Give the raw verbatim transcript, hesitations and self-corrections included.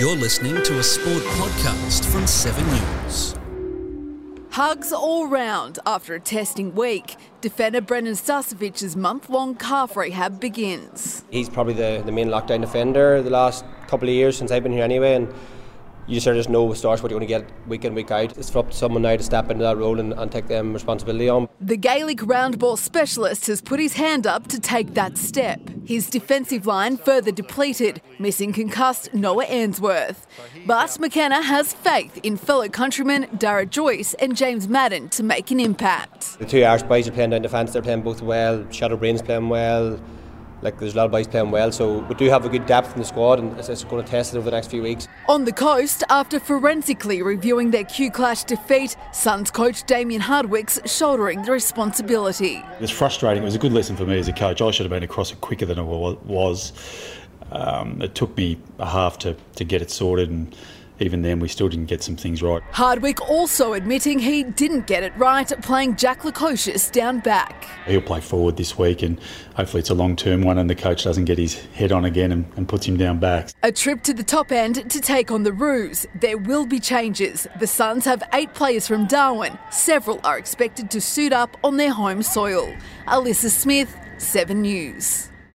You're listening to a sport podcast from Seven News. Hugs all round after a testing week. Defender Brendan Stasovic's month-long calf rehab begins. He's probably the, the main lockdown defender the last couple of years since I've been here anyway, and you sort of just know with stars what you're going to get week in, week out. It's up to someone now to step into that role and, and take them responsibility on. The Gaelic roundball specialist has put his hand up to take that step. His defensive line further depleted, missing concussed Noah Ainsworth. But McKenna has faith in fellow countrymen Dara Joyce and James Madden to make an impact. The two Irish boys are playing down defence, they're playing both well. Shadow Brain's playing well. Like, there's a lot of boys playing well, so we do have a good depth in the squad, and it's, it's going to test it over the next few weeks. On the coast, after forensically reviewing their Q-Clash defeat, Suns coach Damien Hardwick's shouldering the responsibility. It was frustrating. It was a good lesson for me as a coach. I should have been across it quicker than it was. Um, it took me a half to, to get it sorted, and even then we still didn't get some things right. Hardwick also admitting he didn't get it right, playing Jack Lukosius down back. He'll play forward this week, and hopefully it's a long-term one and the coach doesn't get his head on again and, and puts him down back. A trip to the top end to take on the Roos. There will be changes. The Suns have eight players from Darwin. Several are expected to suit up on their home soil. Alyssa Smith, Seven News.